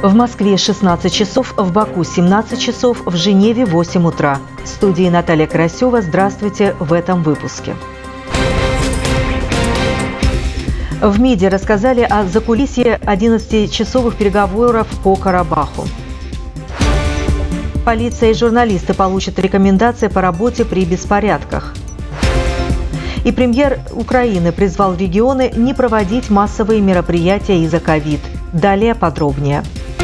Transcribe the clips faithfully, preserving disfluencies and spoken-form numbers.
В Москве шестнадцать часов, в Баку семнадцать часов, в Женеве восемь утра. В студии Наталья Карасева. Здравствуйте в этом выпуске. В МИДе рассказали о закулисье одиннадцатичасовых переговоров по Карабаху. Полиция и журналисты получат рекомендации по работе при беспорядках. И премьер Украины призвал регионы не проводить массовые мероприятия из-за ковид. Далее подробнее.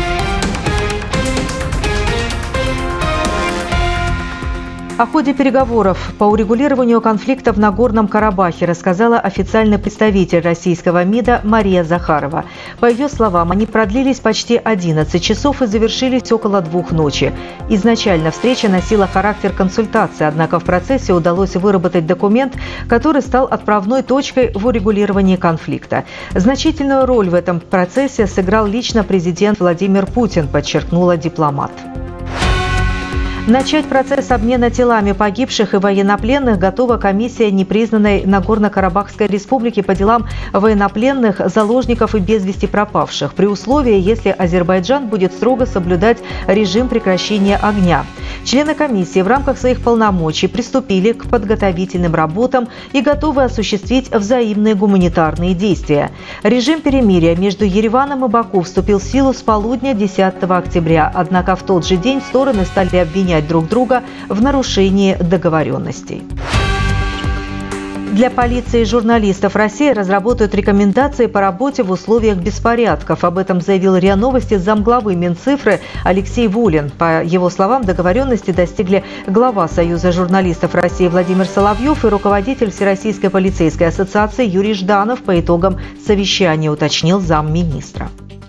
О ходе переговоров по урегулированию конфликта в Нагорном Карабахе рассказала официальный представитель российского МИДа Мария Захарова. По ее словам, они продлились почти одиннадцать часов и завершились около двух ночи. Изначально встреча носила характер консультации, однако в процессе удалось выработать документ, который стал отправной точкой в урегулировании конфликта. Значительную роль в этом процессе сыграл лично президент Владимир Путин, подчеркнула дипломат. Начать процесс обмена телами погибших и военнопленных готова комиссия непризнанной Нагорно-Карабахской республики по делам военнопленных, заложников и без вести пропавших, при условии, если Азербайджан будет строго соблюдать режим прекращения огня. Члены комиссии в рамках своих полномочий приступили к подготовительным работам и готовы осуществить взаимные гуманитарные действия. Режим перемирия между Ереваном и Баку вступил в силу с полудня десятого октября, однако в тот же день стороны стали обвинять друг друга в нарушении договоренностей. Для полиции и журналистов России разработают рекомендации по работе в условиях беспорядков. Об этом заявил РИА Новости замглавы Минцифры Алексей Вулин. По его словам, договоренности достигли глава Союза журналистов России Владимир Соловьев и руководитель Всероссийской полицейской ассоциации Юрий Жданов по итогам совещания, уточнил замминистра.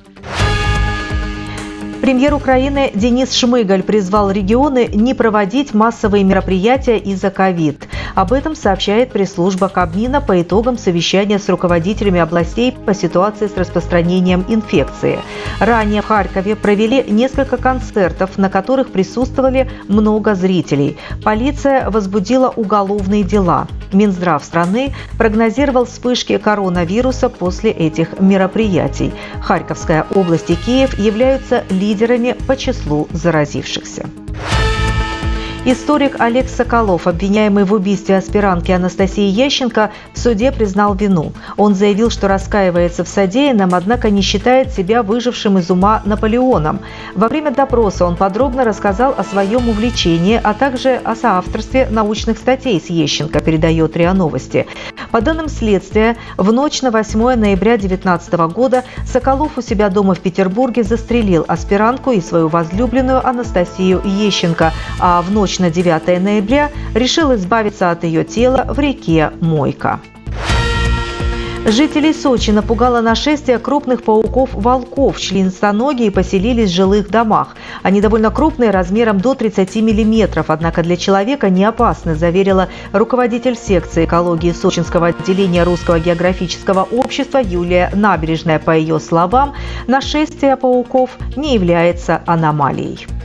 Премьер Украины Денис Шмыгаль призвал регионы не проводить массовые мероприятия из-за ковид. Об этом сообщает пресс-служба Кабмина по итогам совещания с руководителями областей по ситуации с распространением инфекции. Ранее в Харькове провели несколько концертов, на которых присутствовали много зрителей. Полиция возбудила уголовные дела. Минздрав страны прогнозировал вспышки коронавируса после этих мероприятий. Харьковская область и Киев являются лидерами по числу заразившихся. Историк Олег Соколов, обвиняемый в убийстве аспирантки Анастасии Ященко, в суде признал вину. Он заявил, что раскаивается в содеянном, однако не считает себя выжившим из ума Наполеоном. Во время допроса он подробно рассказал о своем увлечении, а также о соавторстве научных статей с Ященко, передает РИА Новости. По данным следствия, в ночь на восьмое ноября две тысячи девятнадцатого года Соколов у себя дома в Петербурге застрелил аспирантку и свою возлюбленную Анастасию Ященко, а в ночь на девятое ноября решил избавиться от ее тела в реке Мойка. Жителей Сочи напугало нашествие крупных пауков-волков, членистоногие поселились в жилых домах. Они довольно крупные, размером до тридцати миллиметров, однако для человека не опасны, заверила руководитель секции экологии Сочинского отделения Русского географического общества Юлия Набережная. По ее словам, нашествие пауков не является аномалией.